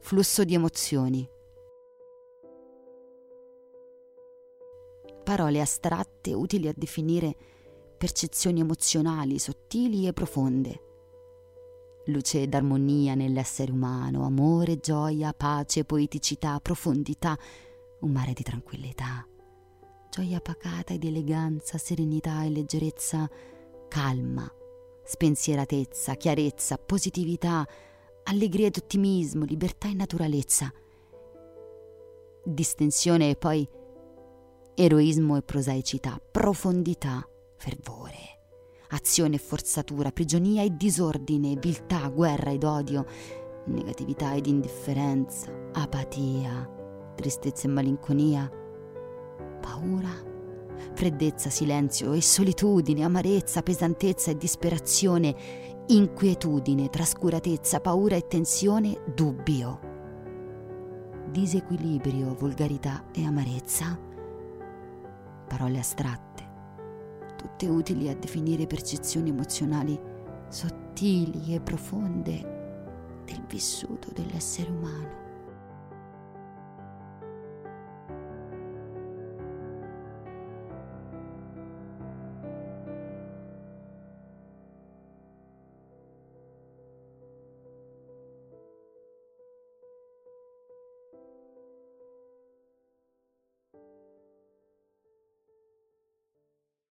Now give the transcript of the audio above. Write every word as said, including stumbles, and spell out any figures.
flusso di emozioni. Parole astratte utili a definire percezioni emozionali sottili e profonde. Luce ed armonia nell'essere umano, amore, gioia, pace, poeticità, profondità, un mare di tranquillità, gioia pacata ed eleganza, serenità e leggerezza, calma, spensieratezza, chiarezza, positività, allegria ed ottimismo, libertà e naturalezza, distensione e poi eroismo e prosaicità, profondità, fervore, azione e forzatura, prigionia e disordine, viltà, guerra ed odio, negatività ed indifferenza, apatia, tristezza e malinconia, paura, freddezza, silenzio e solitudine, amarezza, pesantezza e disperazione, inquietudine, trascuratezza, paura e tensione, dubbio, disequilibrio, volgarità e amarezza. Parole astratte, tutte utili a definire percezioni emozionali sottili e profonde del vissuto dell'essere umano.